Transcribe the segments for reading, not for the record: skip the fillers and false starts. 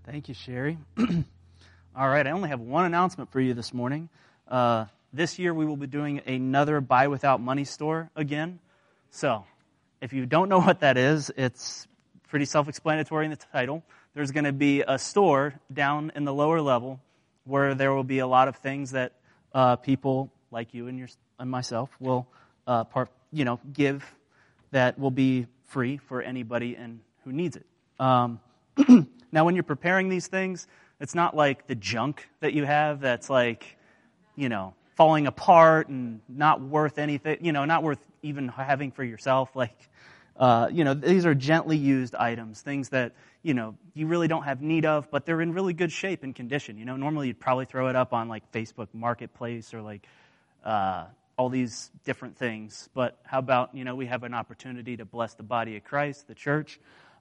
Thank you, Sherry. All right, I only have one announcement for you this morning. This year we will be doing another Buy Without Money store again. So, if you don't know what that is, it's pretty self-explanatory in the title. There's going to be a store down in the lower level where there will be a lot of things that people like you and myself will give that will be free for anybody who needs it. Now, when you're preparing these things, it's not like the junk that you have that's like, falling apart and not worth anything, not worth even having for yourself. Like, these are gently used items, things that, you really don't have need of, but they're in really good shape and condition. Normally you'd probably throw it up on like Facebook Marketplace or like all these different things. But how about, we have an opportunity to bless the body of Christ, the church.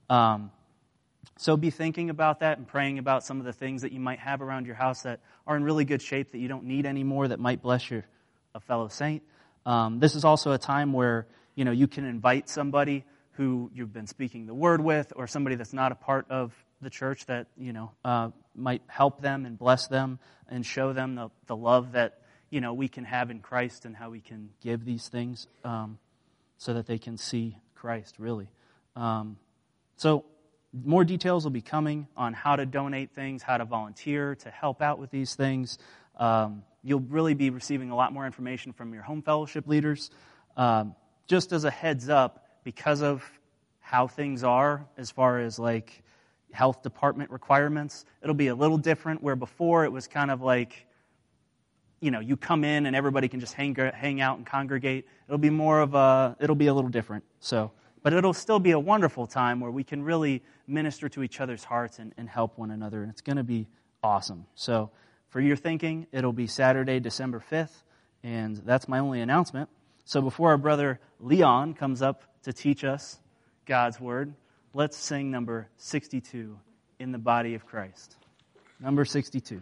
So be thinking about that and praying about some of the things that you might have around your house that are in really good shape that you don't need anymore that might bless a fellow saint. This is also a time where, you can invite somebody who you've been speaking the word with or somebody that's not a part of the church that, might help them and bless them and show them the love that, we can have in Christ and how we can give these things so that they can see Christ, really. So more details will be coming on how to donate things, how to volunteer, to help out with these things. You'll really be receiving a lot more information from your home fellowship leaders. Just as a heads up, because of how things are as far as like health department requirements, it'll be a little different, where before it was kind of like, you come in and everybody can just hang out and congregate. It'll be a little different. But it'll still be a wonderful time where we can really minister to each other's hearts and help one another. And it's going to be awesome. So for your thinking, it'll be Saturday, December 5th. And that's my only announcement. So before our brother Leon comes up to teach us God's Word, let's sing number 62, In the Body of Christ. Number 62.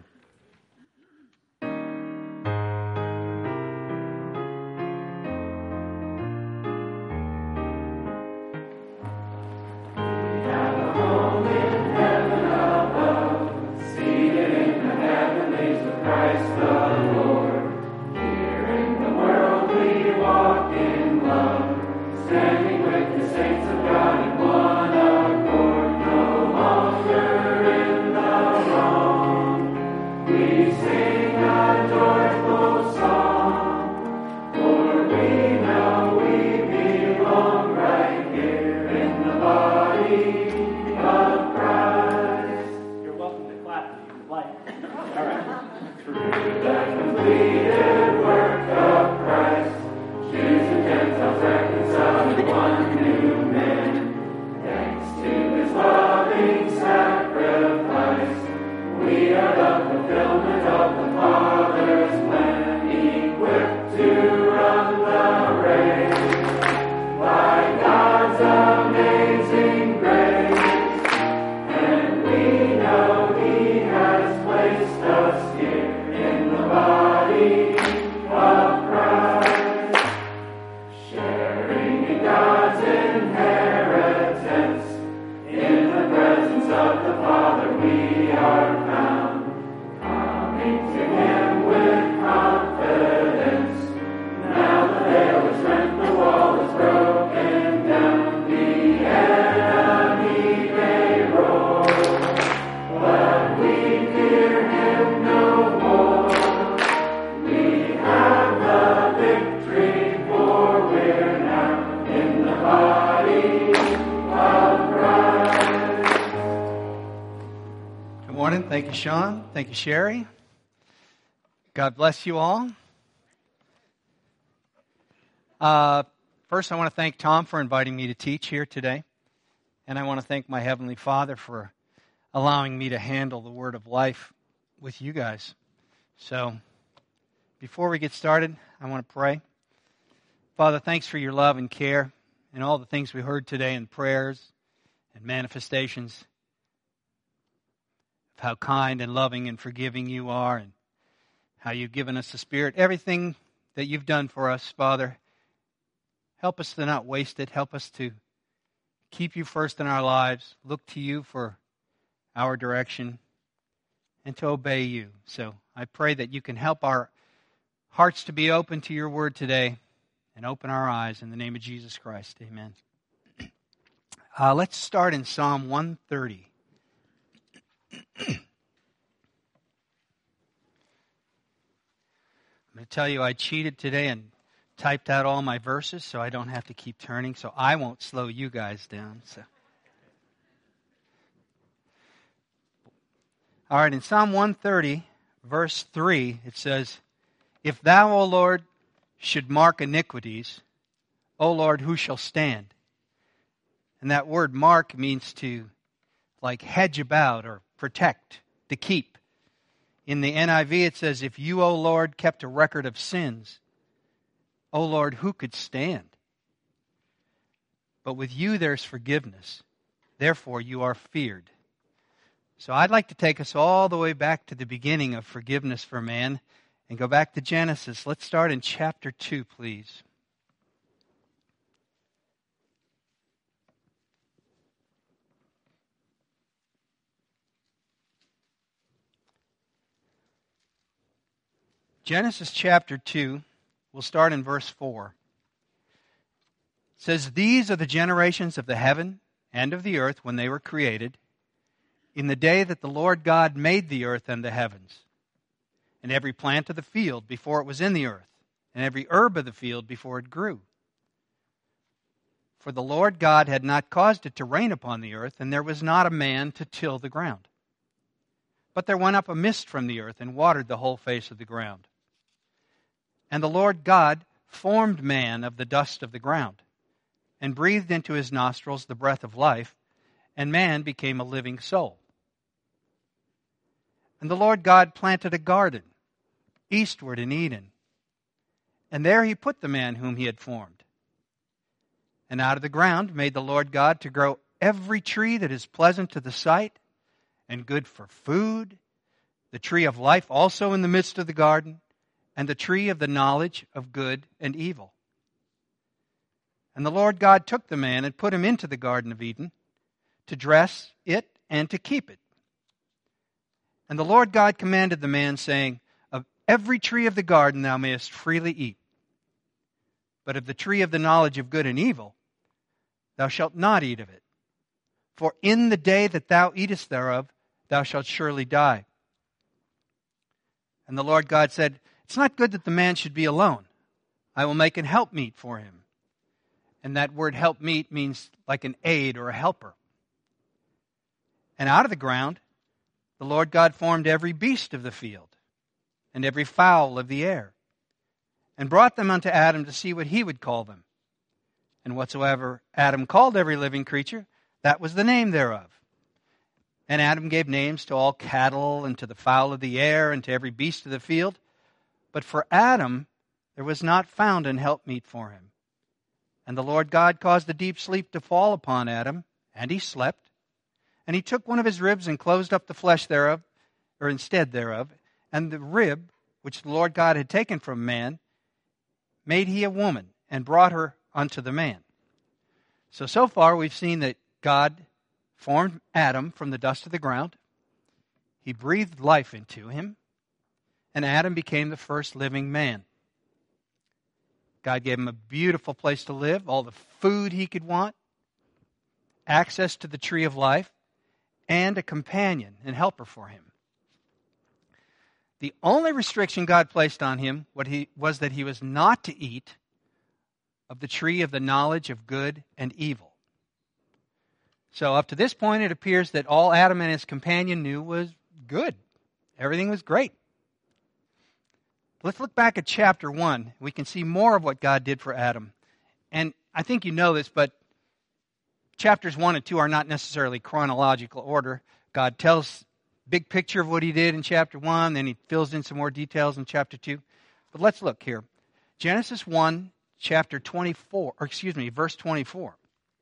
Thank you, Sean. Thank you, Sherry. God bless you all. First, I want to thank Tom for inviting me to teach here today. And I want to thank my Heavenly Father for allowing me to handle the word of life with you guys. So, before we get started, I want to pray. Father, thanks for your love and care and all the things we heard today in prayers and manifestations. How kind and loving and forgiving you are, and how you've given us the Spirit. Everything that you've done for us, Father, help us to not waste it. Help us to keep you first in our lives. Look to you for our direction, and to obey you. So I pray that you can help our hearts to be open to your word today and open our eyes in the name of Jesus Christ. Amen. Let's start in Psalm 130. I'm going to tell you I cheated today and typed out all my verses so I don't have to keep turning, so I won't slow you guys down. All right, in Psalm 130, verse 3, it says, "If thou, O Lord, should mark iniquities, O Lord, who shall stand?" And that word mark means to like hedge about or protect, to keep. In the NIV it says, "If you, O Lord, kept a record of sins, O Lord, who could stand? But with you there's forgiveness. Therefore you are feared." So I'd like to take us all the way back to the beginning of forgiveness for man and go back to Genesis. Let's start in chapter 2, please. Genesis chapter 2, we'll start in verse 4. It says, "These are the generations of the heaven and of the earth when they were created, in the day that the Lord God made the earth and the heavens, and every plant of the field before it was in the earth, and every herb of the field before it grew. For the Lord God had not caused it to rain upon the earth, and there was not a man to till the ground. But there went up a mist from the earth and watered the whole face of the ground. And the Lord God formed man of the dust of the ground, and breathed into his nostrils the breath of life, and man became a living soul. And the Lord God planted a garden eastward in Eden, and there he put the man whom he had formed. And out of the ground made the Lord God to grow every tree that is pleasant to the sight and good for food, the tree of life also in the midst of the garden, and the tree of the knowledge of good and evil. And the Lord God took the man and put him into the Garden of Eden to dress it and to keep it. And the Lord God commanded the man, saying, Of every tree of the garden thou mayest freely eat, but of the tree of the knowledge of good and evil thou shalt not eat of it. For in the day that thou eatest thereof thou shalt surely die. And the Lord God said, It's not good that the man should be alone. I will make an helpmeet for him. And that word helpmeet means like an aid or a helper. And out of the ground the Lord God formed every beast of the field and every fowl of the air, and brought them unto Adam to see what he would call them. And whatsoever Adam called every living creature, that was the name thereof. And Adam gave names to all cattle, and to the fowl of the air, and to every beast of the field. But for Adam there was not found an helpmeet for him. And the Lord God caused a deep sleep to fall upon Adam, and he slept. And he took one of his ribs and closed up the flesh thereof, or instead thereof, and the rib which the Lord God had taken from man made he a woman, and brought her unto the man. So far we've seen that God formed Adam from the dust of the ground. He breathed life into him, and Adam became the first living man. God gave him a beautiful place to live, all the food he could want, access to the tree of life, and a companion and helper for him. The only restriction God placed on him was that he was not to eat of the tree of the knowledge of good and evil. So up to this point, it appears that all Adam and his companion knew was good. Everything was great. Let's look back at chapter 1. We can see more of what God did for Adam. And I think you know this, but chapters 1 and 2 are not necessarily chronological order. God tells big picture of what he did in chapter 1, then he fills in some more details in chapter 2. But let's look here. Genesis 1, verse 24.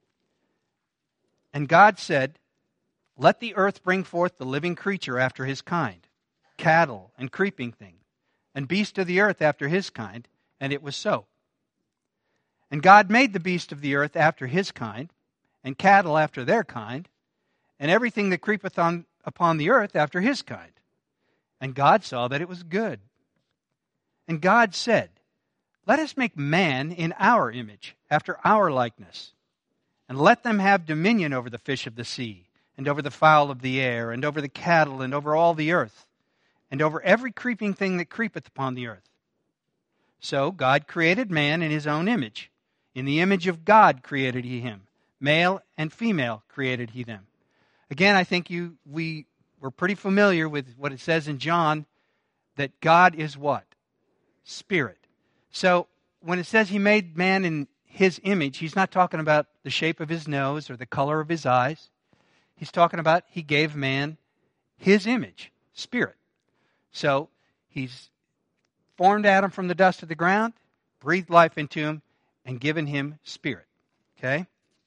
And God said, Let the earth bring forth the living creature after his kind, cattle and creeping thing, and beast of the earth after his kind, and it was so. And God made the beast of the earth after his kind, and cattle after their kind, and everything that creepeth on upon the earth after his kind. And God saw that it was good. And God said, let us make man in our image, after our likeness, and let them have dominion over the fish of the sea, and over the fowl of the air, and over the cattle, and over all the earth, and over every creeping thing that creepeth upon the earth. So God created man in his own image. In the image of God created he him. Male and female created he them. Again, I think we're pretty familiar with what it says in John, that God is what? Spirit. So when it says he made man in his image, he's not talking about the shape of his nose or the color of his eyes. He's talking about he gave man his image, spirit. So he's formed Adam from the dust of the ground, breathed life into him, and given him spirit. Okay?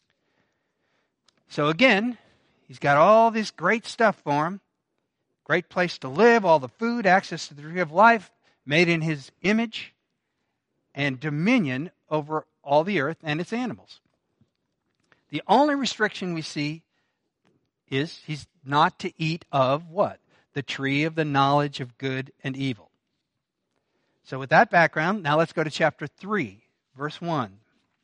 So again, he's got all this great stuff for him. Great place to live, all the food, access to the tree of life, made in his image, and dominion over all the earth and its animals. The only restriction we see is he's not to eat of what? The tree of the knowledge of good and evil. So with that background, now let's go to chapter 3, verse 1.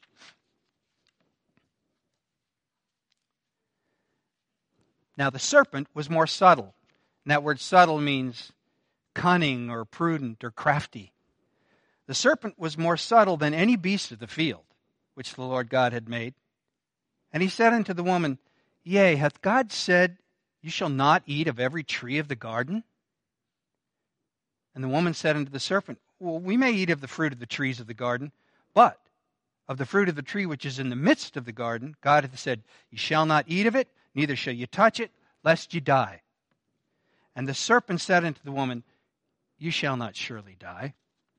Now the serpent was more subtle. And that word subtle means cunning or prudent or crafty. The serpent was more subtle than any beast of the field, which the Lord God had made. And he said unto the woman, Yea, hath God said, You shall not eat of every tree of the garden? And the woman said unto the serpent, Well, we may eat of the fruit of the trees of the garden, but of the fruit of the tree which is in the midst of the garden, God hath said, Ye shall not eat of it, neither shall ye touch it, lest ye die. And the serpent said unto the woman, You shall not surely die.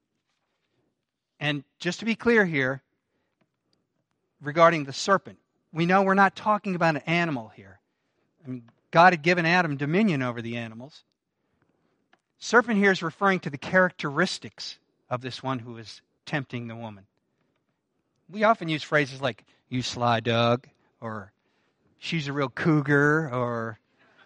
And just to be clear here, regarding the serpent, we know we're not talking about an animal here. I mean, God had given Adam dominion over the animals. Serpent here is referring to the characteristics of this one who is tempting the woman. We often use phrases like, You sly dog, or she's a real cougar, or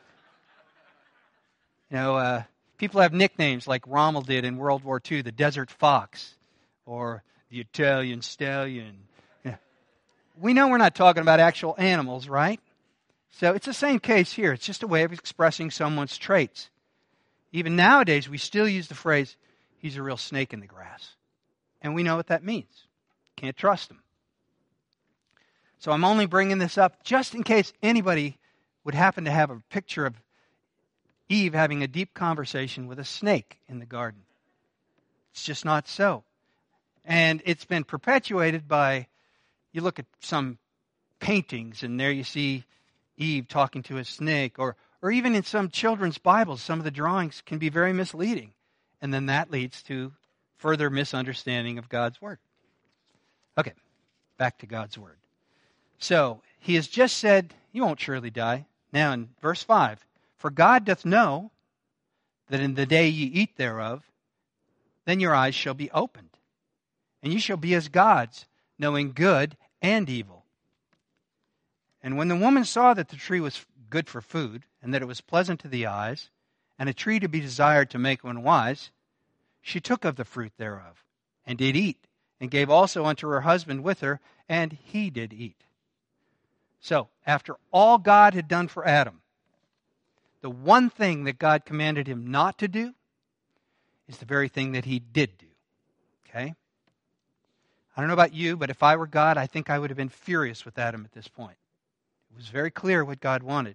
people have nicknames like Rommel did in World War II, the Desert Fox, or the Italian Stallion. Yeah. We know we're not talking about actual animals, right? So it's the same case here. It's just a way of expressing someone's traits. Even nowadays, we still use the phrase, he's a real snake in the grass. And we know what that means. Can't trust him. So I'm only bringing this up just in case anybody would happen to have a picture of Eve having a deep conversation with a snake in the garden. It's just not so. And it's been perpetuated by, you look at some paintings and there you see Eve talking to a snake, or even in some children's Bibles, some of the drawings can be very misleading. And then that leads to further misunderstanding of God's Word. Okay, back to God's Word. So, he has just said, You won't surely die. Now in verse 5, For God doth know that in the day ye eat thereof, then your eyes shall be opened, and ye shall be as gods, knowing good and evil. And when the woman saw that the tree was good for food, and that it was pleasant to the eyes, and a tree to be desired to make one wise, she took of the fruit thereof, and did eat, and gave also unto her husband with her, and he did eat. So, after all God had done for Adam, the one thing that God commanded him not to do is the very thing that he did do. Okay? I don't know about you, but if I were God, I think I would have been furious with Adam at this point. It was very clear what God wanted.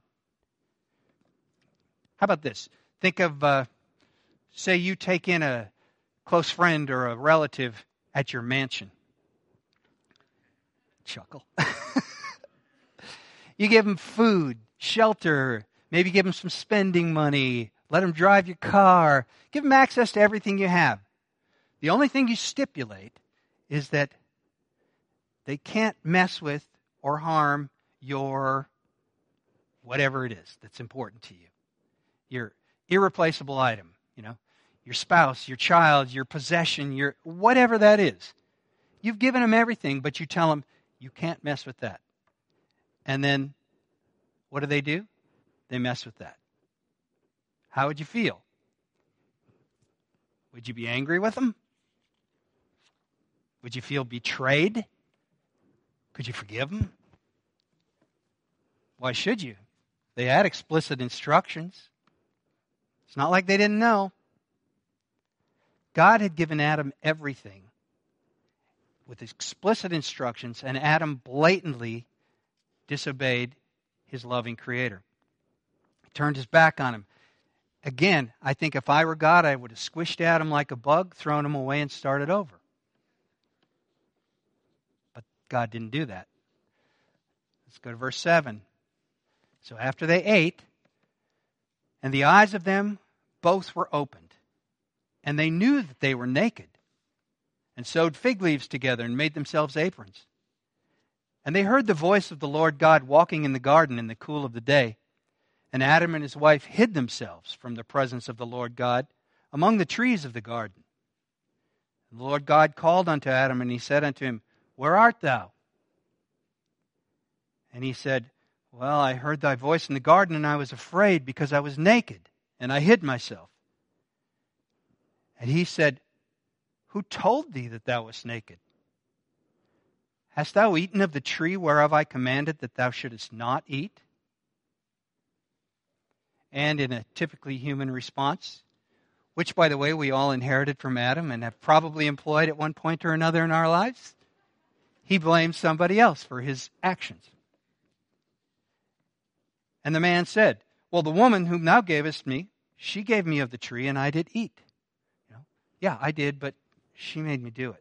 How about this? Think of, say you take in a close friend or a relative at your mansion. Chuckle. You give them food, shelter, maybe give them some spending money, let them drive your car, give them access to everything you have. The only thing you stipulate is that they can't mess with or harm your whatever it is that's important to you. Your irreplaceable item, your spouse, your child, your possession, your whatever that is. You've given them everything, but you tell them, you can't mess with that. And then, what do? They mess with that. how would you feel? Would you be angry with him? Would you feel betrayed? Could you forgive him? Why should you? They had explicit instructions. It's not like they didn't know. God had given Adam everything with explicit instructions, and Adam blatantly disobeyed his loving Creator. He turned his back on him. Again, I think if I were God, I would have squished Adam like a bug, thrown him away, and started over. But God didn't do that. Let's go to verse 7. So after they ate, and the eyes of them both were opened, and they knew that they were naked, and sewed fig leaves together and made themselves aprons. And they heard the voice of the Lord God walking in the garden in the cool of the day. And Adam and his wife hid themselves from the presence of the Lord God among the trees of the garden. And the Lord God called unto Adam, and he said unto him, Where art thou? And he said, Well, I heard thy voice in the garden, and I was afraid, because I was naked, and I hid myself. And he said, Who told thee that thou wast naked? Hast thou eaten of the tree whereof I commanded that thou shouldest not eat? And in a typically human response, which, by the way, we all inherited from Adam and have probably employed at one point or another in our lives, he blames somebody else for his actions. And the man said, Well, the woman whom thou gavest me, she gave me of the tree, and I did eat. Yeah, I did, but she made me do it.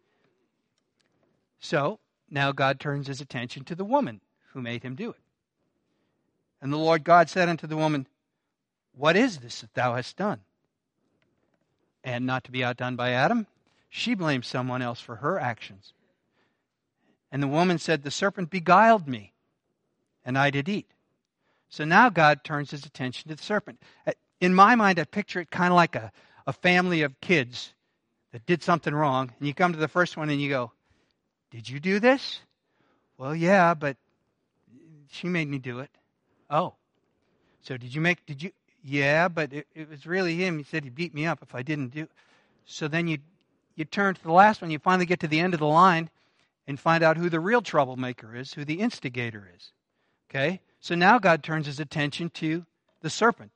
So, now God turns his attention to the woman who made him do it. And the Lord God said unto the woman, What is this that thou hast done? And not to be outdone by Adam, she blamed someone else for her actions. And the woman said, The serpent beguiled me, and I did eat. So now God turns his attention to the serpent. In my mind, I picture it kind of like a family of kids that did something wrong, and you come to the first one and you go, Did you do this? Well, yeah, but she made me do it. Oh. So did you? Yeah, but it was really him. He said he beat me up if I didn't do it. So then you turn to the last one, you finally get to the end of the line and find out who the real troublemaker is, who the instigator is. Okay? So now God turns his attention to the serpent.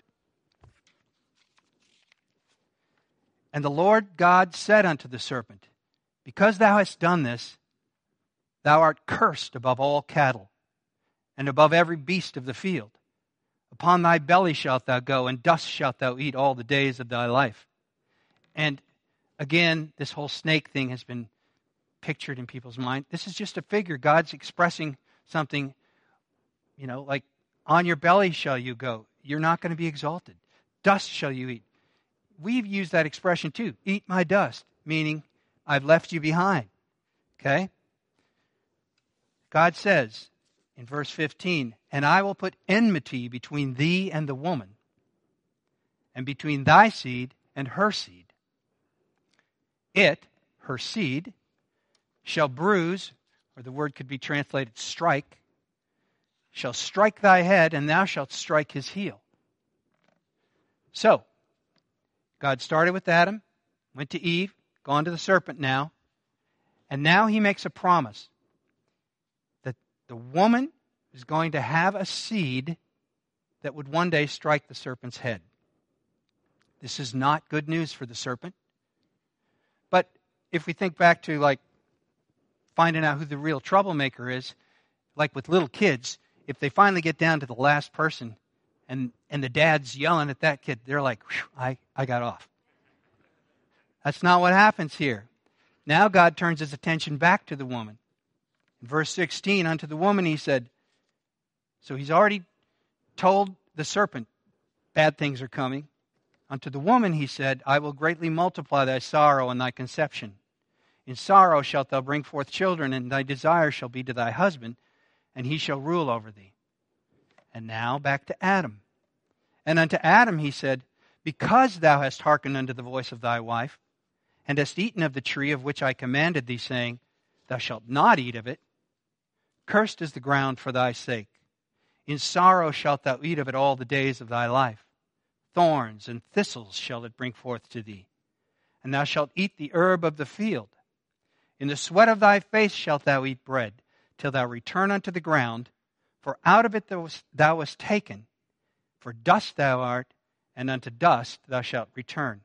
And the Lord God said unto the serpent, Because thou hast done this, thou art cursed above all cattle, and above every beast of the field. Upon thy belly shalt thou go, and dust shalt thou eat all the days of thy life. And again, this whole snake thing has been pictured in people's mind. This is just a figure. God's expressing something, like on your belly shall you go. You're not going to be exalted. Dust shall you eat. We've used that expression too. Eat my dust, meaning I've left you behind. Okay? God says in verse 15, And I will put enmity between thee and the woman, and between thy seed and her seed. It, her seed, shall bruise, or the word could be translated strike, shall strike thy head, and thou shalt strike his heel. So, God started with Adam, went to Eve, gone to the serpent now, and now he makes a promise that the woman is going to have a seed that would one day strike the serpent's head. This is not good news for the serpent. But if we think back to finding out who the real troublemaker is, like with little kids, if they finally get down to the last person and the dad's yelling at that kid, they're like, I got off. That's not what happens here. Now God turns his attention back to the woman. In verse 16, unto the woman he said, so he's already told the serpent bad things are coming. Unto the woman he said, I will greatly multiply thy sorrow and thy conception. In sorrow shalt thou bring forth children, and thy desire shall be to thy husband, and he shall rule over thee. And now back to Adam. And unto Adam he said, Because thou hast hearkened unto the voice of thy wife, and hast eaten of the tree of which I commanded thee, saying, Thou shalt not eat of it, cursed is the ground for thy sake. In sorrow shalt thou eat of it all the days of thy life. thorns and thistles shall it bring forth to thee. And thou shalt eat the herb of the field. In the sweat of thy face shalt thou eat bread, till thou return unto the ground, for out of it thou wast taken. For dust thou art, and unto dust thou shalt return.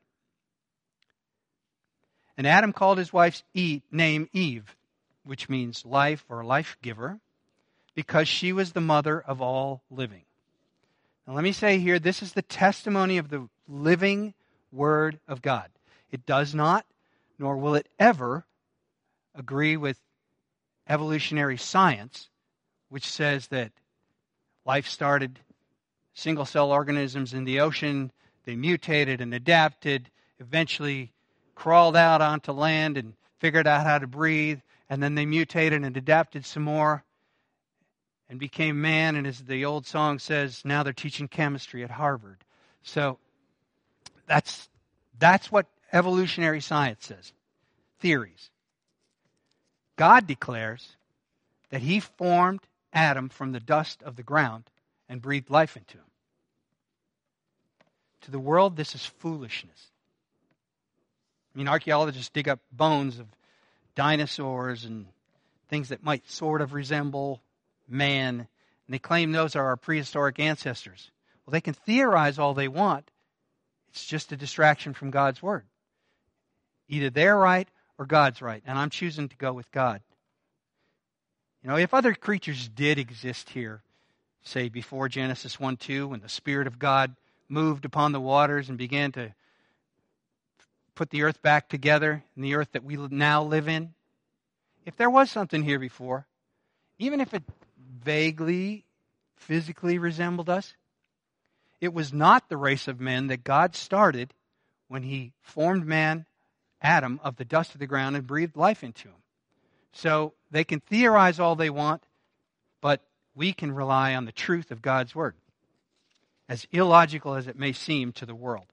And Adam called his wife's name Eve, which means life or life giver, because she was the mother of all living. Now let me say here, this is the testimony of the living Word of God. It does not, nor will it ever, agree with evolutionary science, which says that life started single-cell organisms in the ocean, they mutated and adapted, eventually crawled out onto land and figured out how to breathe, and then they mutated and adapted some more and became man, and as the old song says, now they're teaching chemistry at Harvard. So that's what evolutionary science says. Theories. God declares that He formed Adam from the dust of the ground and breathed life into him. To the world, this is foolishness. I mean, archaeologists dig up bones of dinosaurs and things that might sort of resemble man, and they claim those are our prehistoric ancestors. Well, they can theorize all they want. It's just a distraction from God's Word. Either they're right or God's right, and I'm choosing to go with God. You know, if other creatures did exist here, say before Genesis 1:2, when the Spirit of God moved upon the waters and began to put the earth back together, and the earth that we now live in, if there was something here before, even if it vaguely, physically resembled us, it was not the race of men that God started when He formed man, Adam, of the dust of the ground and breathed life into him. So they can theorize all they want, but we can rely on the truth of God's Word, as illogical as it may seem to the world.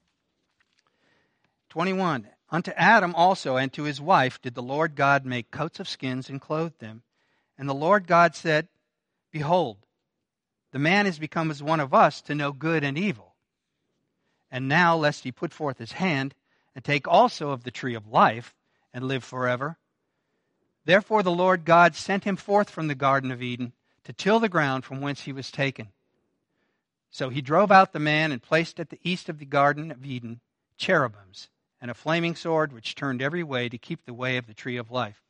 21. Unto Adam also and to his wife did the Lord God make coats of skins and clothe them. And the Lord God said, Behold, the man is become as one of us to know good and evil. And now, lest he put forth his hand, and take also of the tree of life, and live forever. Therefore the Lord God sent him forth from the Garden of Eden, to till the ground from whence he was taken. So He drove out the man, and placed at the east of the Garden of Eden cherubims, and a flaming sword which turned every way to keep the way of the tree of life.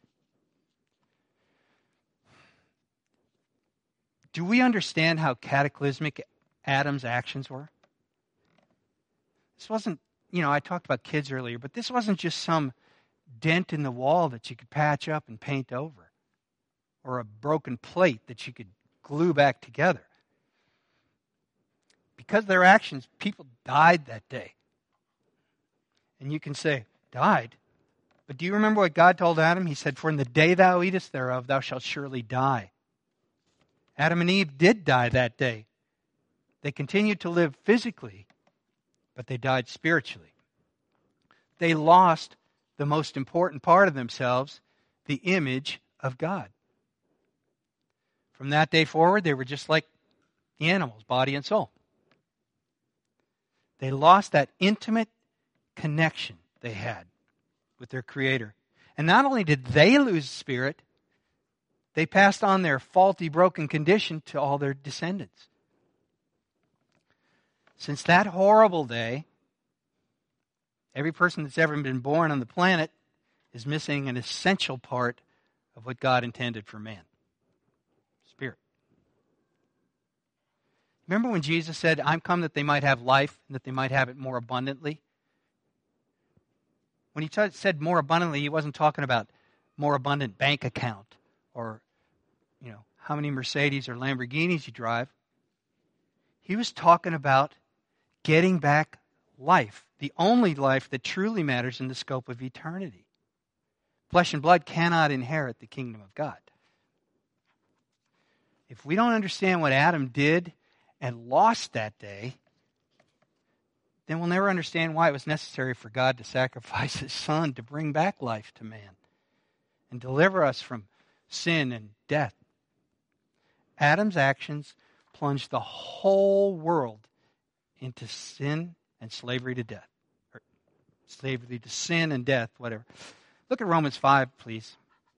Do we understand how cataclysmic Adam's actions were? This wasn't, I talked about kids earlier, but this wasn't just some dent in the wall that you could patch up and paint over, or a broken plate that you could glue back together. Because of their actions, people died that day. And you can say, died? But do you remember what God told Adam? He said, For in the day thou eatest thereof, thou shalt surely die. Adam and Eve did die that day. They continued to live physically, but they died spiritually. They lost the most important part of themselves, the image of God. From that day forward, they were just like the animals, body and soul. They lost that intimate connection they had with their Creator. And not only did they lose spirit, they passed on their faulty, broken condition to all their descendants. Since that horrible day, every person that's ever been born on the planet is missing an essential part of what God intended for man. Spirit. Remember when Jesus said, I'm come that they might have life and that they might have it more abundantly? When He said more abundantly, He wasn't talking about more abundant bank account or, how many Mercedes or Lamborghinis you drive. He was talking about getting back life, the only life that truly matters in the scope of eternity. Flesh and blood cannot inherit the kingdom of God. If we don't understand what Adam did and lost that day, then we'll never understand why it was necessary for God to sacrifice His Son to bring back life to man and deliver us from sin and death. Adam's actions plunged the whole world into sin and slavery to death. Or slavery to sin and death, whatever. Look at Romans 5, please.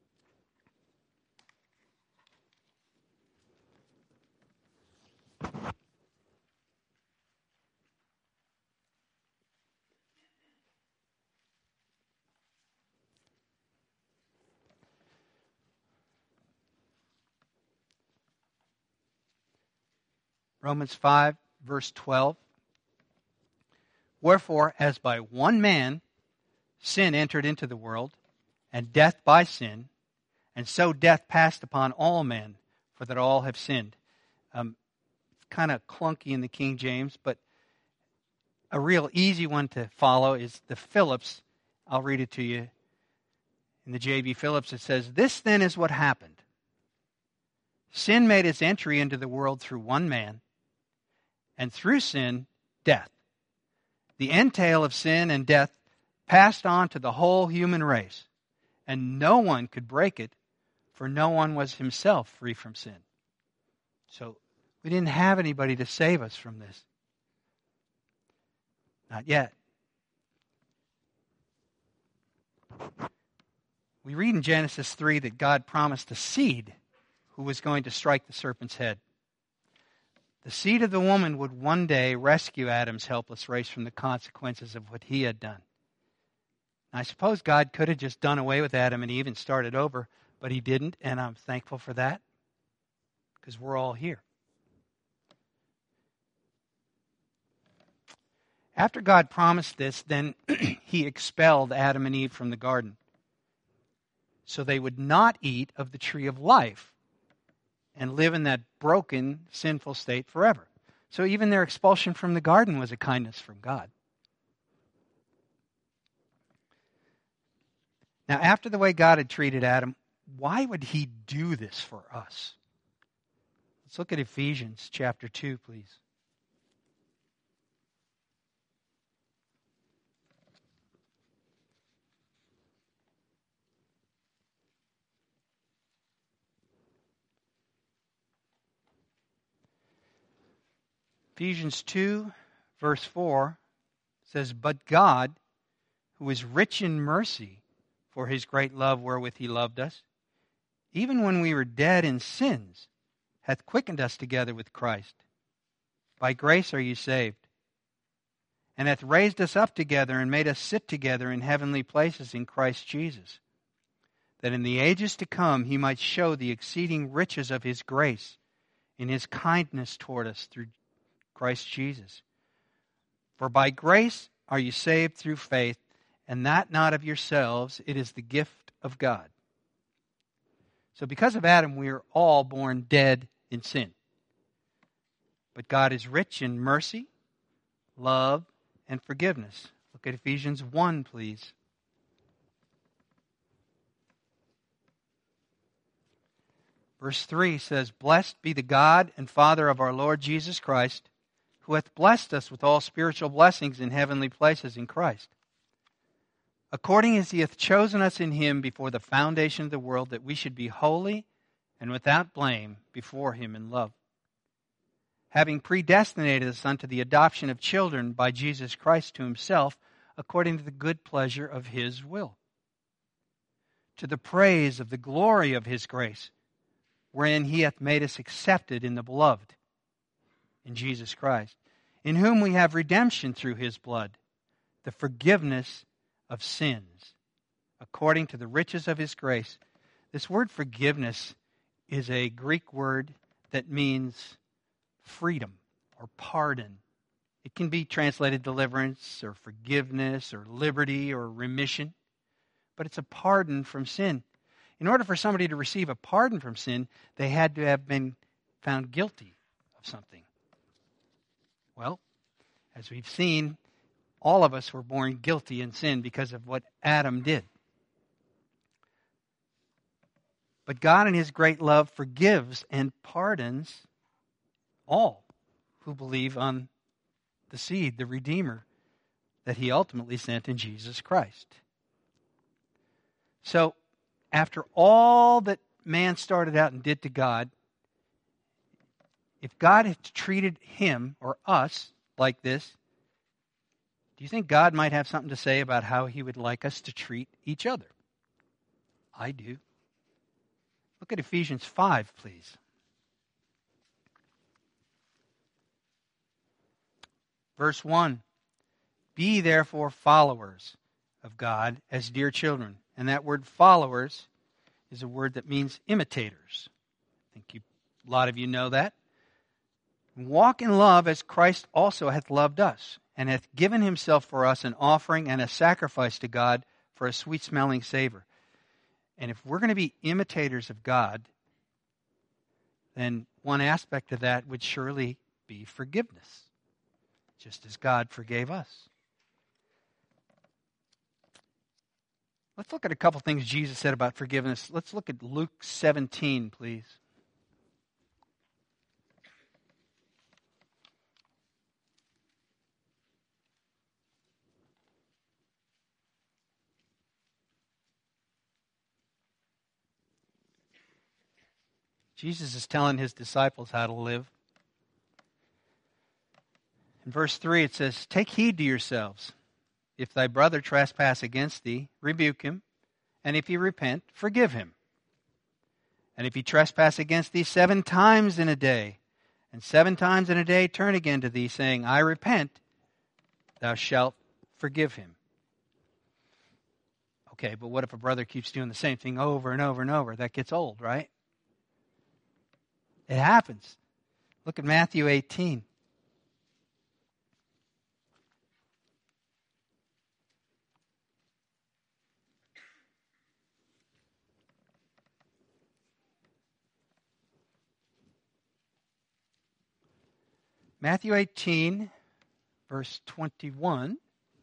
Romans 5, verse 12. Wherefore, as by one man sin entered into the world, and death by sin, and so death passed upon all men, for that all have sinned. It's kind of clunky in the King James, but a real easy one to follow is the Phillips. I'll read it to you. In the J.B. Phillips, it says, "This then is what happened. Sin made its entry into the world through one man, and through sin, death. The entail of sin and death passed on to the whole human race, and no one could break it, for no one was himself free from sin." So we didn't have anybody to save us from this. Not yet. We read in Genesis 3 that God promised a seed who was going to strike the serpent's head. The seed of the woman would one day rescue Adam's helpless race from the consequences of what he had done. I suppose God could have just done away with Adam and Eve and started over, but he didn't, and I'm thankful for that, because we're all here. After God promised this, then he expelled Adam and Eve from the garden, so they would not eat of the tree of life and live in that broken, sinful state forever. So even their expulsion from the garden was a kindness from God. Now, after the way God had treated Adam, why would he do this for us? Let's look at Ephesians chapter 2, please. Ephesians 2, verse 4 says, "But God, who is rich in mercy, for his great love wherewith he loved us, even when we were dead in sins, hath quickened us together with Christ. By grace are you saved, and hath raised us up together and made us sit together in heavenly places in Christ Jesus, that in the ages to come he might show the exceeding riches of his grace in his kindness toward us through Christ Jesus. For by grace are you saved through faith, and that not of yourselves, it is the gift of God." So because of Adam, we are all born dead in sin. But God is rich in mercy, love, and forgiveness. Look at Ephesians 1, please. Verse 3 says, "Blessed be the God and Father of our Lord Jesus Christ, who hath blessed us with all spiritual blessings in heavenly places in Christ, according as he hath chosen us in him before the foundation of the world, that we should be holy and without blame before him in love, having predestinated us unto the adoption of children by Jesus Christ to himself, according to the good pleasure of his will, to the praise of the glory of his grace, wherein he hath made us accepted in the beloved, in Jesus Christ, in whom we have redemption through his blood, the forgiveness of sins, according to the riches of his grace." This word forgiveness is a Greek word that means freedom or pardon. It can be translated deliverance or forgiveness or liberty or remission, but it's a pardon from sin. In order for somebody to receive a pardon from sin, they had to have been found guilty of something. Well, as we've seen, all of us were born guilty in sin because of what Adam did. But God in his great love forgives and pardons all who believe on the seed, the Redeemer, that he ultimately sent in Jesus Christ. So, after all that man started out and did to God, if God had treated him or us like this, do you think God might have something to say about how he would like us to treat each other? I do. Look at Ephesians 5, please. Verse 1. Be therefore followers of God as dear children. And that word followers is a word that means imitators. I think a lot of you know that. Walk in love as Christ also hath loved us, and hath given himself for us an offering and a sacrifice to God for a sweet-smelling savor. And if we're going to be imitators of God, then one aspect of that would surely be forgiveness, just as God forgave us. Let's look at a couple things Jesus said about forgiveness. Let's look at Luke 17, please. Jesus is telling his disciples how to live. In verse 3 it says, Take heed to yourselves. If thy brother trespass against thee, rebuke him. And if he repent, forgive him. And if he trespass against thee 7 times in a day, and 7 times in a day turn again to thee, saying, I repent, thou shalt forgive him. Okay, but what if a brother keeps doing the same thing over and over and over? That gets old, right? It happens. Look at Matthew 18. Matthew 18, verse 21.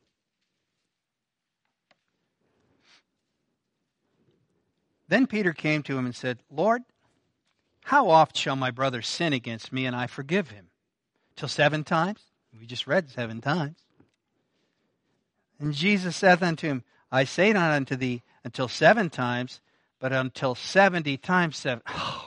Then Peter came to him and said, Lord, how oft shall my brother sin against me and I forgive him? Till 7 times? We just read 7 times. And Jesus saith unto him, I say not unto thee until 7 times, but until 70 times 7. Oh,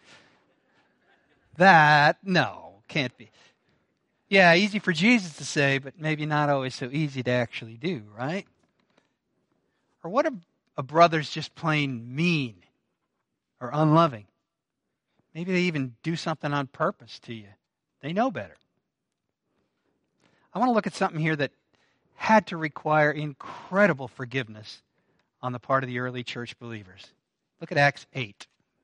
no, can't be. Yeah, easy for Jesus to say, but maybe not always so easy to actually do, right? Or what if a brother's just plain mean or unloving? Maybe they even do something on purpose to you. They know better. I want to look at something here that had to require incredible forgiveness on the part of the early church believers. Look at Acts 8.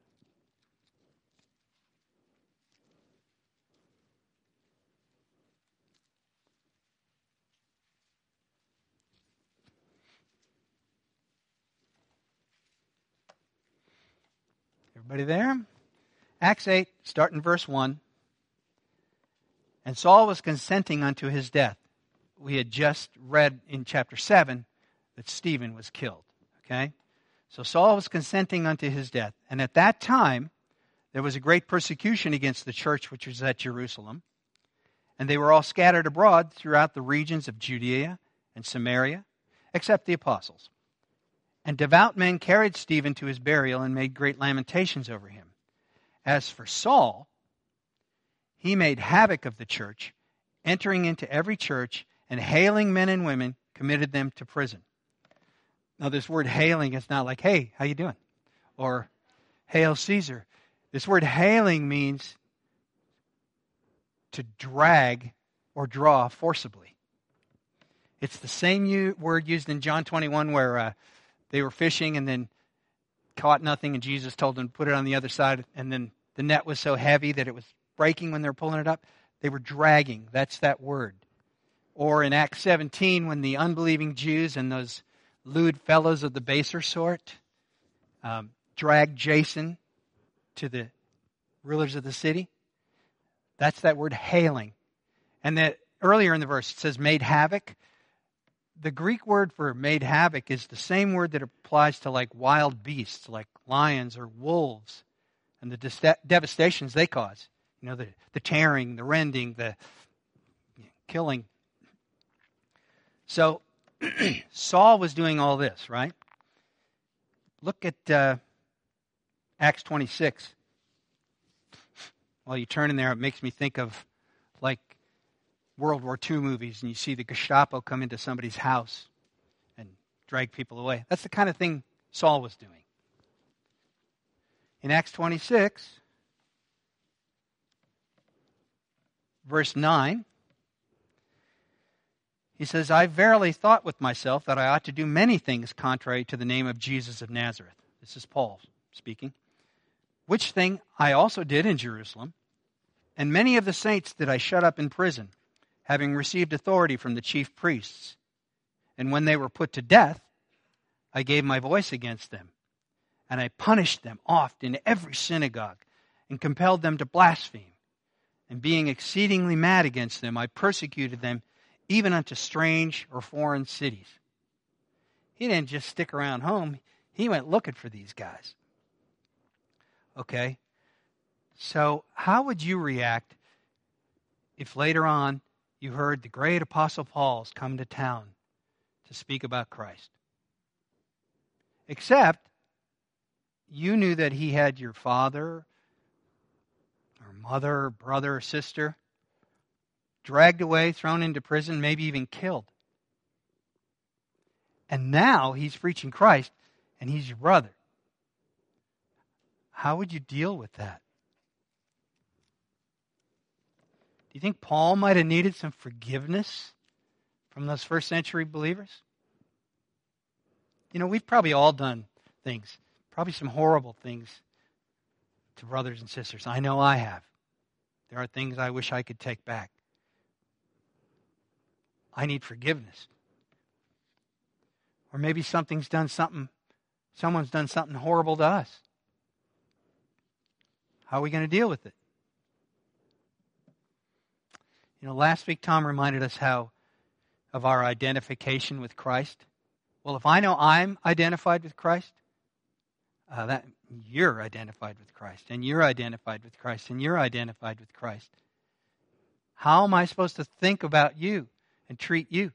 Everybody there? Acts 8, start in verse 1. And Saul was consenting unto his death. We had just read in chapter 7 that Stephen was killed. Okay? So Saul was consenting unto his death. And at that time, there was a great persecution against the church which was at Jerusalem. And they were all scattered abroad throughout the regions of Judea and Samaria, except the apostles. And devout men carried Stephen to his burial and made great lamentations over him. As for Saul, he made havoc of the church, entering into every church and hailing men and women, committed them to prison. Now this word hailing is not like, hey, how you doing? Or, hail Caesar. This word hailing means to drag or draw forcibly. It's the same word used in John 21 where they were fishing and then caught nothing and Jesus told them to put it on the other side, and then the net was so heavy that it was breaking when they were pulling it up. They were dragging. That's that word. Or in Acts 17 when the unbelieving Jews and those lewd fellows of the baser sort dragged Jason to the rulers of the city. That's that word hailing. And that earlier in the verse it says made havoc. The Greek word for made havoc is the same word that applies to like wild beasts, like lions or wolves, and the devastations they cause. You know, the tearing, the rending, the killing. So Saul was doing all this, right? Look at Acts 26. While you turn in there, it makes me think of like World War II movies and you see the Gestapo come into somebody's house and drag people away. That's the kind of thing Saul was doing. In Acts 26, verse 9, he says, I verily thought with myself that I ought to do many things contrary to the name of Jesus of Nazareth. This is Paul speaking. Which thing I also did in Jerusalem, and many of the saints did I shut up in prison, having received authority from the chief priests. And when they were put to death, I gave my voice against them, and I punished them oft in every synagogue, and compelled them to blaspheme. And being exceedingly mad against them, I persecuted them even unto strange or foreign cities. He didn't just stick around home. He went looking for these guys. Okay? So how would you react if later on you heard the great Apostle Paul's come to town to speak about Christ? Except you knew that he had your father or mother or brother or sister dragged away, thrown into prison, maybe even killed. And now he's preaching Christ and he's your brother. How would you deal with that? Do you think Paul might have needed some forgiveness from those first century believers? You know, we've probably all done things, probably some horrible things to brothers and sisters. I know I have. There are things I wish I could take back. I need forgiveness. Or maybe someone's done something horrible to us. How are we going to deal with it? You know, last week Tom reminded us of our identification with Christ. Well, if I know I'm identified with Christ, that you're identified with Christ, and you're identified with Christ, and you're identified with Christ. How am I supposed to think about you and treat you?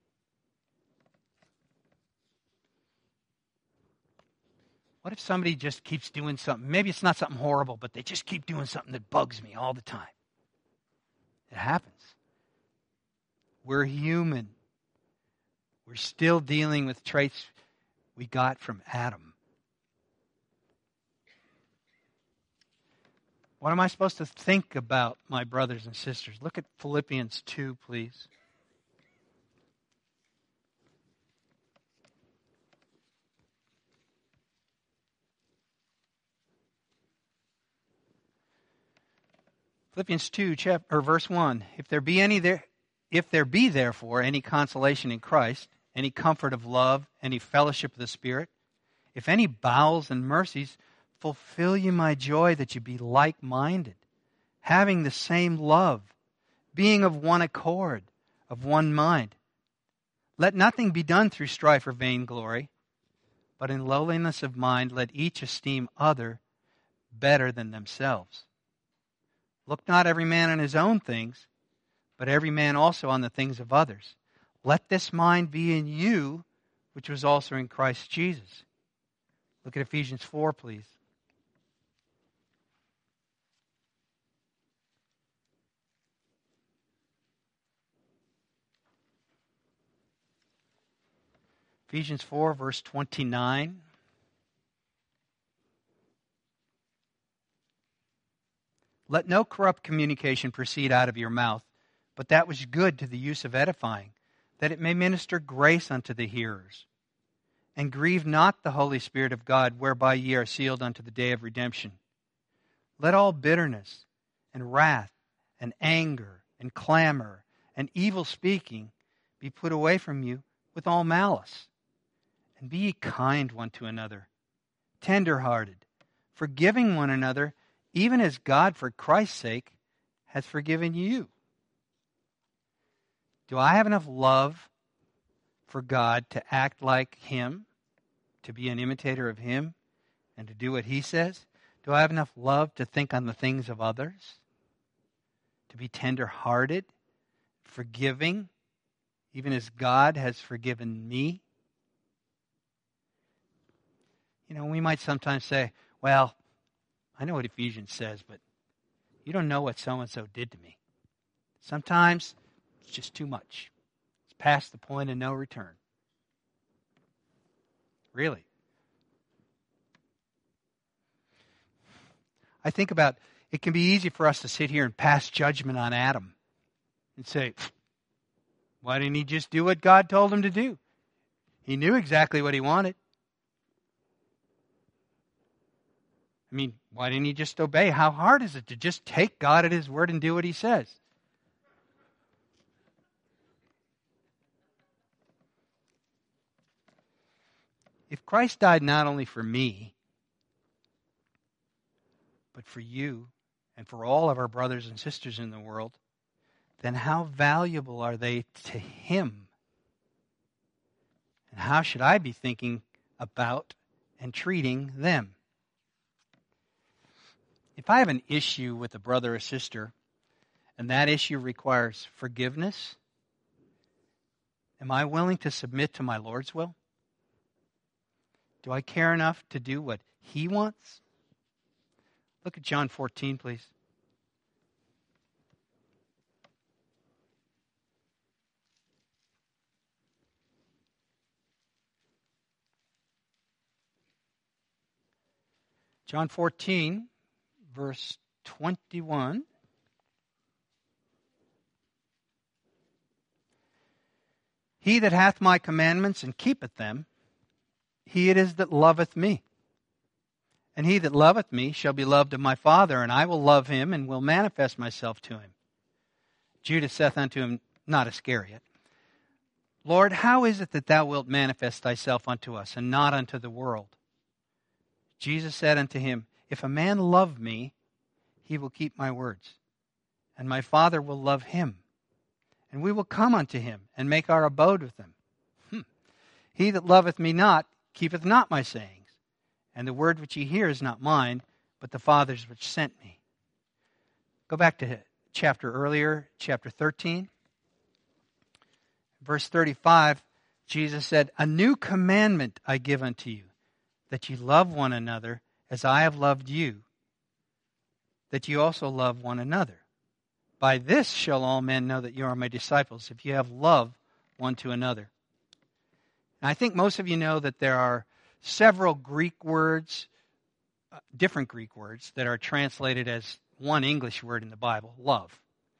What if somebody just keeps doing something? Maybe it's not something horrible, but they just keep doing something that bugs me all the time. It happens. We're human. We're still dealing with traits we got from Adam. What am I supposed to think about my brothers and sisters? Look at Philippians 2, please. Philippians 2, verse 1. If there be therefore any consolation in Christ, any comfort of love, any fellowship of the Spirit, if any bowels and mercies, fulfill you my joy that you be like-minded, having the same love, being of one accord, of one mind. Let nothing be done through strife or vainglory, but in lowliness of mind let each esteem other better than themselves. Look not every man on his own things, but every man also on the things of others. Let this mind be in you, which was also in Christ Jesus. Look at Ephesians 4, please. Ephesians 4, verse 29. Let no corrupt communication proceed out of your mouth, but that which is good to the use of edifying, that it may minister grace unto the hearers. And grieve not the Holy Spirit of God, whereby ye are sealed unto the day of redemption. Let all bitterness and wrath and anger and clamor and evil speaking be put away from you with all malice. And be ye kind one to another, tender-hearted, forgiving one another, even as God, for Christ's sake, has forgiven you. Do I have enough love for God to act like Him, to be an imitator of Him, and to do what He says? Do I have enough love to think on the things of others? To be tender-hearted, forgiving, even as God has forgiven me? You know, we might sometimes say, well, I know what Ephesians says, but you don't know what so-and-so did to me. Sometimes It's just too much. It's past the point of no return. Really. I think about, it can be easy for us to sit here and pass judgment on Adam and say, why didn't he just do what God told him to do? He knew exactly what he wanted. I mean, why didn't he just obey? How hard is it to just take God at his word and do what he says? If Christ died not only for me, but for you and for all of our brothers and sisters in the world, then how valuable are they to him? And how should I be thinking about and treating them? If I have an issue with a brother or sister, and that issue requires forgiveness, am I willing to submit to my Lord's will? Do I care enough to do what he wants? Look at John 14, please. John 14, verse 21. He that hath my commandments and keepeth them, he it is that loveth me. And he that loveth me shall be loved of my Father, and I will love him and will manifest myself to him. Judas saith unto him, not Iscariot, Lord, how is it that thou wilt manifest thyself unto us, and not unto the world? Jesus said unto him, if a man love me, he will keep my words, and my Father will love him, and we will come unto him, and make our abode with him. He that loveth me not, keepeth not my sayings, and the word which ye hear is not mine, but the Father's which sent me. Go back to chapter earlier, chapter 13. Verse 35, Jesus said, a new commandment I give unto you, that ye love one another as I have loved you, that ye also love one another. By this shall all men know that you are my disciples, if you have love one to another. And I think most of you know that there are several Greek words, different Greek words, that are translated as one English word in the Bible, love.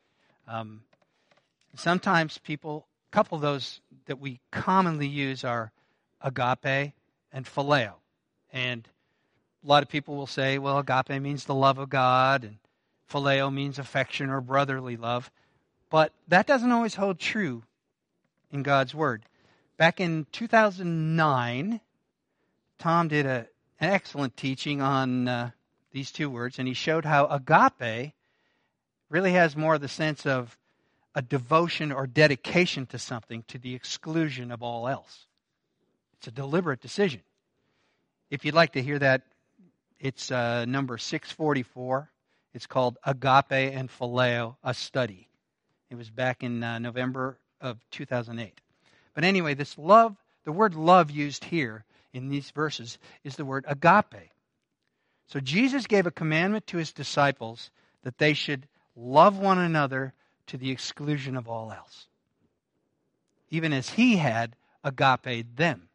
Sometimes people, a couple of those that we commonly use are agape and phileo. And a lot of people will say, well, agape means the love of God, and phileo means affection or brotherly love. But that doesn't always hold true in God's Word. Back in 2009, Tom did an excellent teaching on these two words, and he showed how agape really has more of the sense of a devotion or dedication to something to the exclusion of all else. It's a deliberate decision. If you'd like to hear that, it's number 644. It's called Agape and Phileo, a Study. It was back in November of 2008. But anyway, this love, the word love used here in these verses is the word agape. So Jesus gave a commandment to his disciples that they should love one another to the exclusion of all else, even as he had agape them.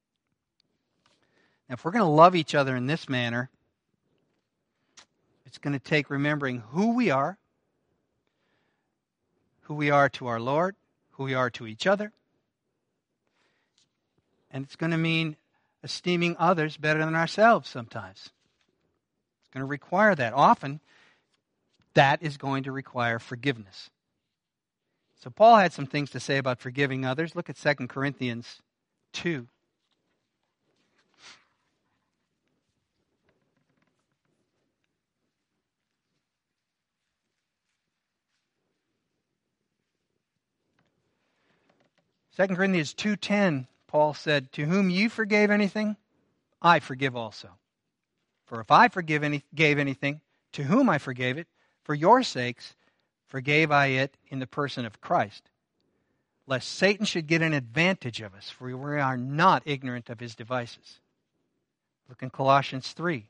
Now, if we're going to love each other in this manner, it's going to take remembering who we are to our Lord, who we are to each other, and it's going to mean esteeming others better than ourselves sometimes. It's going to require that. Often, that is going to require forgiveness. So Paul had some things to say about forgiving others. Look at 2 Corinthians 2. Second Corinthians 2:10, Paul said, to whom you forgave anything, I forgive also. For if I gave anything, to whom I forgave it, for your sakes forgave I it in the person of Christ, lest Satan should get an advantage of us, for we are not ignorant of his devices. Look in Colossians 3.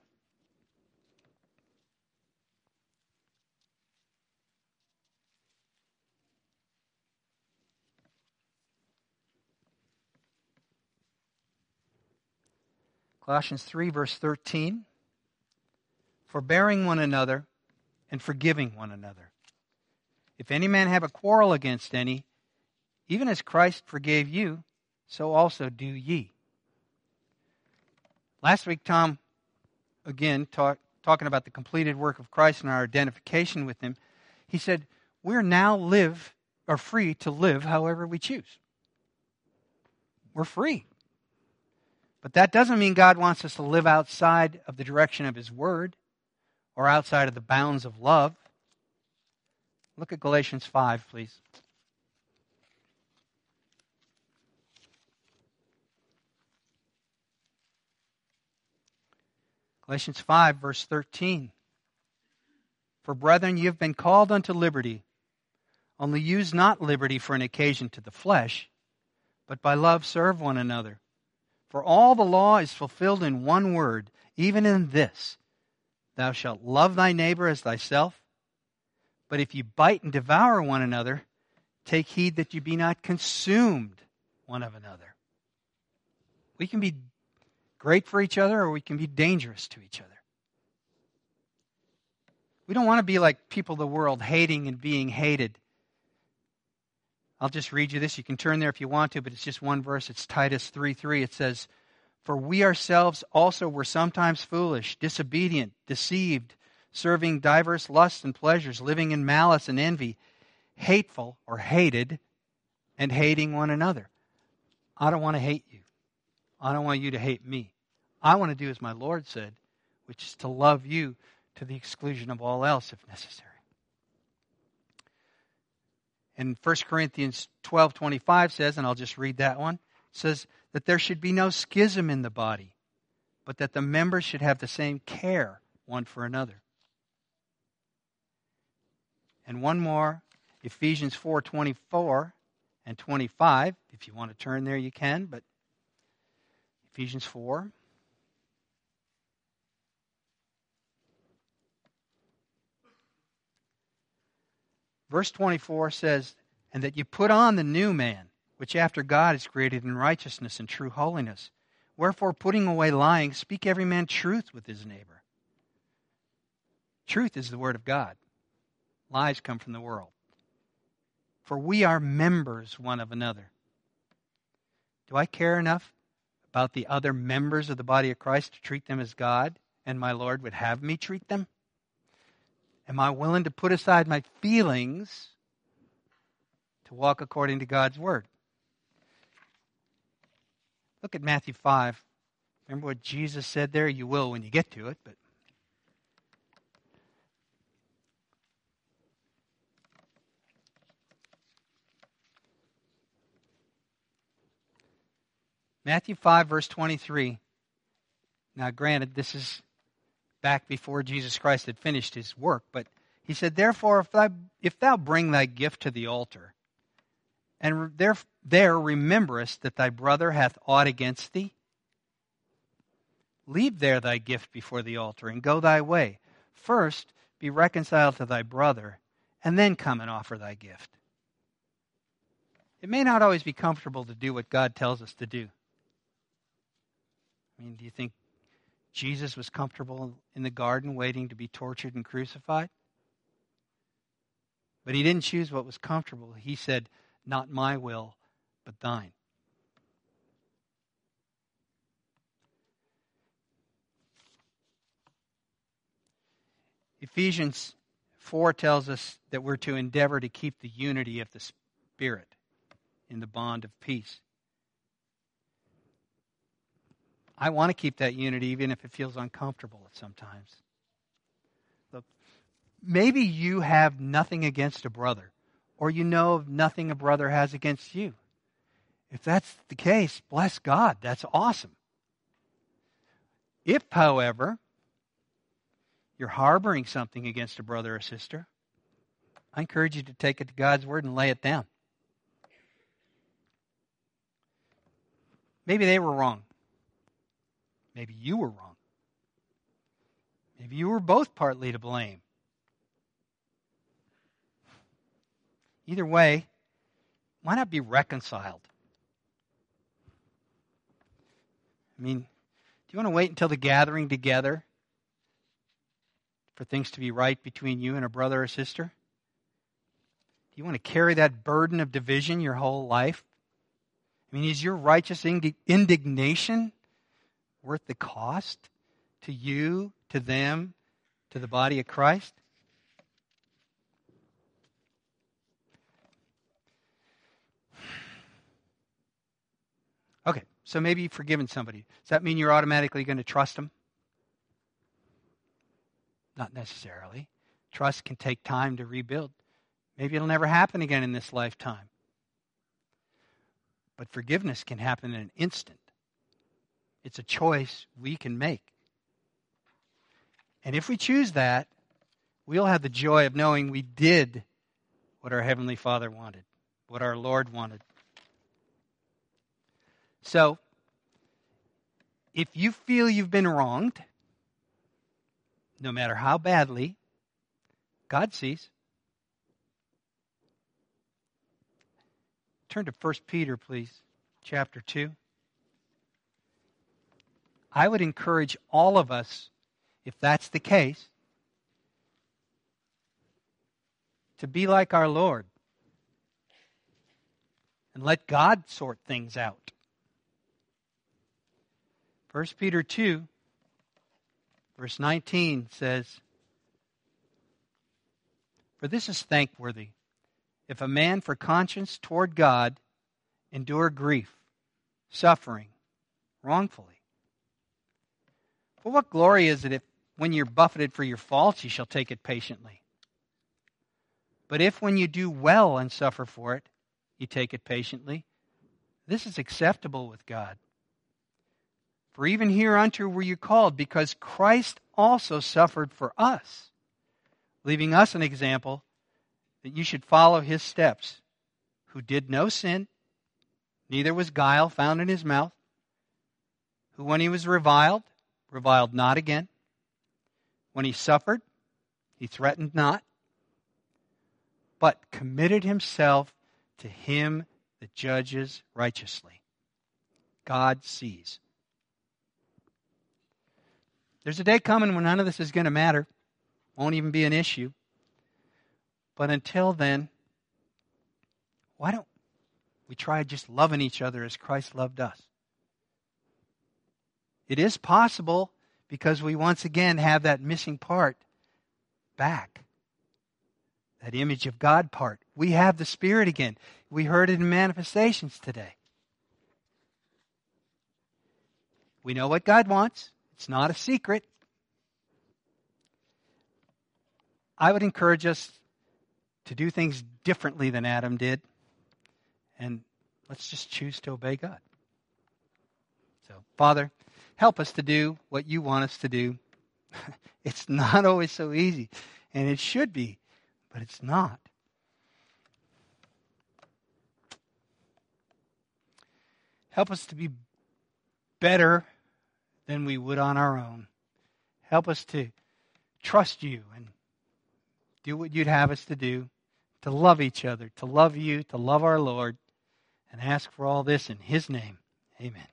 Colossians 3, verse 13. Forbearing one another and forgiving one another. If any man have a quarrel against any, even as Christ forgave you, so also do ye. Last week, Tom, again, talking about the completed work of Christ and our identification with Him, he said, we're now free to live however we choose. We're free. But that doesn't mean God wants us to live outside of the direction of His Word or outside of the bounds of love. Look at Galatians 5, please. Galatians 5, verse 13. For brethren, ye have been called unto liberty. Only use not liberty for an occasion to the flesh, but by love serve one another. For all the law is fulfilled in one word, even in this: thou shalt love thy neighbor as thyself. But if ye bite and devour one another, take heed that ye be not consumed one of another. We can be great for each other, or we can be dangerous to each other. We don't want to be like people of the world, hating and being hated. I'll just read you this. You can turn there if you want to, but it's just one verse. It's Titus 3:3. It says, for we ourselves also were sometimes foolish, disobedient, deceived, serving diverse lusts and pleasures, living in malice and envy, hateful or hated, and hating one another. I don't want to hate you. I don't want you to hate me. I want to do as my Lord said, which is to love you to the exclusion of all else if necessary. And 1 Corinthians 12:25 says, and I'll just read that one, says that there should be no schism in the body, but that the members should have the same care one for another. And one more, Ephesians 4:24 and 25. If you want to turn there, you can, but Ephesians 4. Verse 24 says, and that you put on the new man, which after God is created in righteousness and true holiness. Wherefore, putting away lying, speak every man truth with his neighbor. Truth is the word of God. Lies come from the world. For we are members one of another. Do I care enough about the other members of the body of Christ to treat them as God and my Lord would have me treat them? Am I willing to put aside my feelings to walk according to God's word? Look at Matthew 5. Remember what Jesus said there? You will when you get to it, but Matthew 5, verse 23. Now, granted, this is back before Jesus Christ had finished His work, but He said, therefore, if thou bring thy gift to the altar, and there rememberest that thy brother hath aught against thee, leave there thy gift before the altar, and go thy way. First be reconciled to thy brother, and then come and offer thy gift. It may not always be comfortable to do what God tells us to do. I mean, do you think Jesus was comfortable in the garden waiting to be tortured and crucified? But He didn't choose what was comfortable. He said, not my will, but thine. Ephesians 4 tells us that we're to endeavor to keep the unity of the Spirit in the bond of peace. I want to keep that unity even if it feels uncomfortable at sometimes. Look, maybe you have nothing against a brother, or you know of nothing a brother has against you. If that's the case, bless God, that's awesome. If, however, you're harboring something against a brother or sister, I encourage you to take it to God's word and lay it down. Maybe they were wrong. Maybe you were wrong. Maybe you were both partly to blame. Either way, why not be reconciled? I mean, you want to wait until the gathering together for things to be right between you and a brother or sister? Do you want to carry that burden of division your whole life? I mean, is your righteous indignation worth the cost to you, to them, to the body of Christ? Okay, so maybe you've forgiven somebody. Does that mean you're automatically going to trust them? Not necessarily. Trust can take time to rebuild. Maybe it'll never happen again in this lifetime. But forgiveness can happen in an instant. It's a choice we can make. And if we choose that, we'll have the joy of knowing we did what our Heavenly Father wanted, what our Lord wanted. So, if you feel you've been wronged, no matter how badly, God sees. Turn to 1 Peter, please, chapter 2. I would encourage all of us, if that's the case, to be like our Lord and let God sort things out. 1 Peter 2, verse 19 says, "For this is thankworthy, if a man for conscience toward God endure grief, suffering, wrongfully. For what glory is it if, when you're buffeted for your faults, you shall take it patiently? But if when you do well and suffer for it, you take it patiently, this is acceptable with God. For even hereunto were you called, because Christ also suffered for us, leaving us an example that you should follow his steps, who did no sin, neither was guile found in his mouth, who when he was reviled, reviled not again. When he suffered, he threatened not, but committed himself to him that judges righteously. God sees." There's a day coming when none of this is going to matter. Won't even be an issue. But until then, why don't we try just loving each other as Christ loved us? It is possible because we once again have that missing part back. That image of God part. We have the Spirit again. We heard it in manifestations today. We know what God wants. It's not a secret. I would encourage us to do things differently than Adam did. And let's just choose to obey God. So, Father, help us to do what you want us to do. It's not always so easy. And it should be, but it's not. Help us to be better than we would on our own. Help us to trust you and do what you'd have us to do, to love each other, to love you, to love our Lord, and ask for all this in his name. Amen.